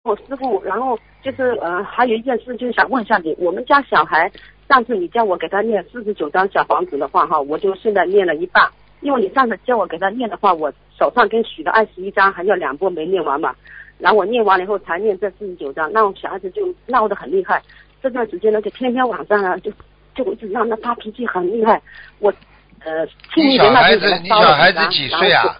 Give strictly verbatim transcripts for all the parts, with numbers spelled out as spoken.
我师傅，然后就是呃，还有一件事就是想问一下你，我们家小孩上次你叫我给他念四十九张小房子的话哈，我就现在念了一半，因为你上次叫我给他念的话，我手上跟许了二十一张，还有两波没念完嘛，然后我念完了以后才念这四十九张，那我小孩子就闹得很厉害，这段时间呢就天天晚上啊就就一直让他发脾气很厉害，我呃轻你一点那就小孩子，你小孩子几岁啊？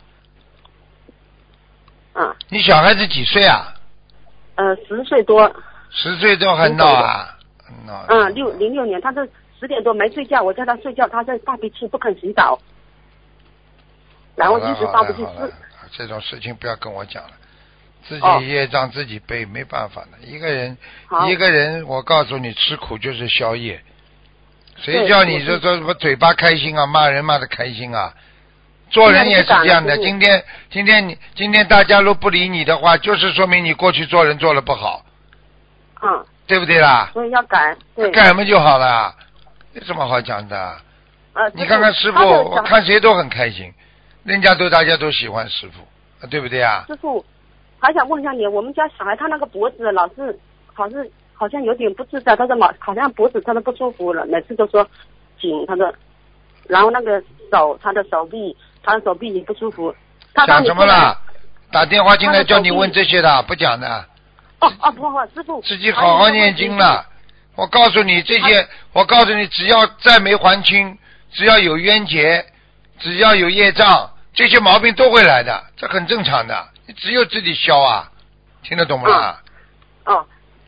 啊， 你小孩子几岁啊？ 呃，十岁多。 十岁都很闹啊，闹。 嗯，六零六年，他是十点多没睡觉，我叫他睡觉，他在发脾气不肯洗澡，然后一直发脾气。是这种事情不要跟我讲了，自哦己业障自己背，没办法的。一个人， 好一个人，我告诉你，吃苦就是宵夜。谁对叫你我这这什么嘴巴开心啊，骂人骂的开心啊？做人也是这样的。今天今天你今天大家都不理你的话，就是说明你过去做人做的不好， 嗯， 对不对啦？ 所以要改，对。 改嘛就好了，有什么好讲的？ 呃， 你看看师傅，我看谁都很开心，人家都大家都喜欢师傅，对不对啊？ 师傅，还想问一下你，我们家小孩他那个脖子老是好像好像有点不自在，他的老好像脖子他都不舒服了，每次都说紧他的，然后那个手他的手臂。他的手臂也不舒服，他讲什么了？打电话进来叫你问这些的，不讲的。 哦哦，不好，师傅。 自己好好念经了。我告诉你这些，我告诉你，只要再没还清，只要有冤结，只要有业障，这些毛病都会来的，这很正常的。你只有自己消啊，听得懂吗？ 哦，